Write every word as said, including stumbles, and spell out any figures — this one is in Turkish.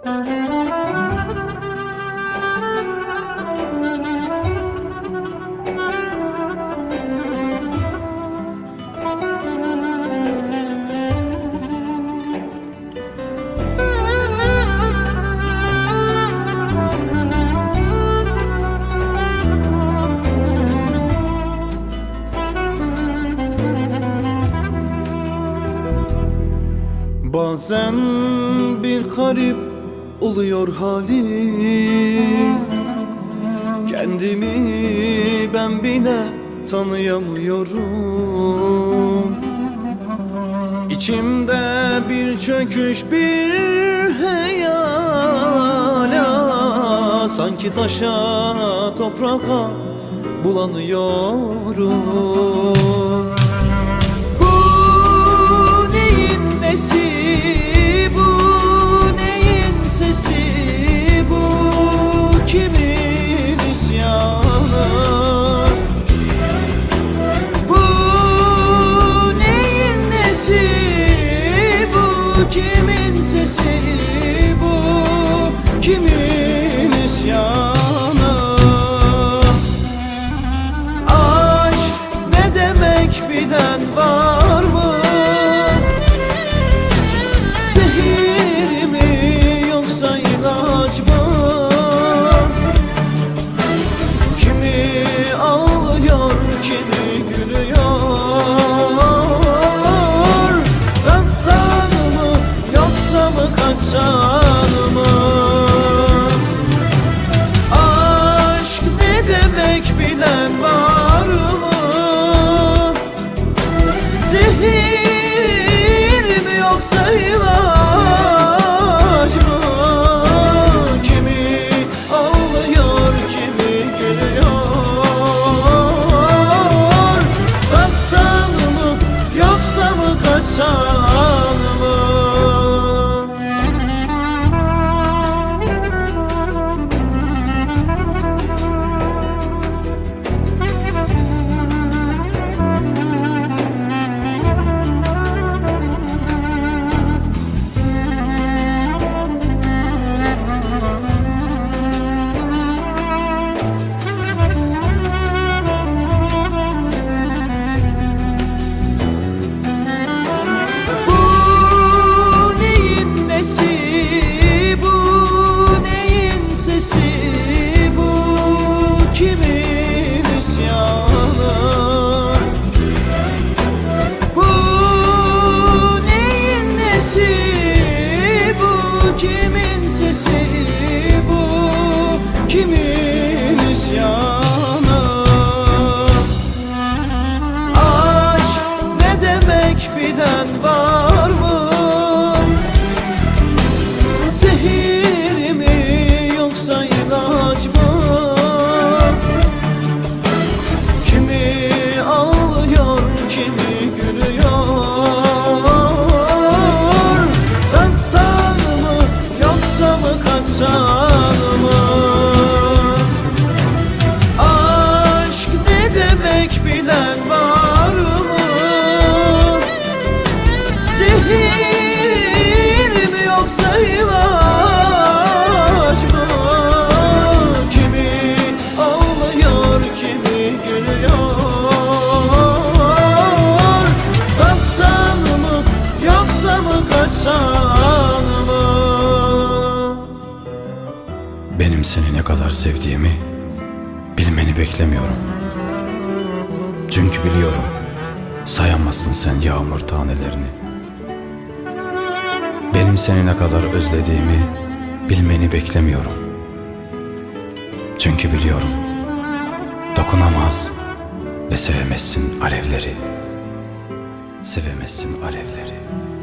Bazen bir garip oluyor halim, kendimi ben bile tanıyamıyorum. İçimde bir çöküş, bir heyala, sanki taşa toprağa bulanıyorum. Bu neyin nesi? Kimin isyanı? Bu neyin nesi? Bu kimin sesi? Bu kimin isyanı? Aşk ne demek bilen var mı? Zehir mi yoksa ilaç mı? Kimi gülüyor? Tatsan mı yoksa mı kaçsan mı? Aşk ne demek bilen var mı? Zehir mi yoksa ilaç mı? Kimi ağlıyor, kimi gülüyor? Kaçsan mı? Kimin isyanı? Bu neyin nesi? Bu kimin sesi? Bu kimin isyanı? Aşk ne demek bilen var mı? Zehir mi yoksa ilaç mı? Kimi gülüyor? Tatsan mı yoksa mı kaçsan mı? Aşk ne demek bilen var mı? Zehir mi yoksa ilaç mı? Kimi ağlıyor, kimi gülüyor? Benim seni ne kadar sevdiğimi bilmeni beklemiyorum. Çünkü biliyorum, sayamazsın sen yağmur tanelerini. Benim seni ne kadar özlediğimi bilmeni beklemiyorum. Çünkü biliyorum, dokunamaz ve sevemezsin alevleri. Sevemezsin alevleri.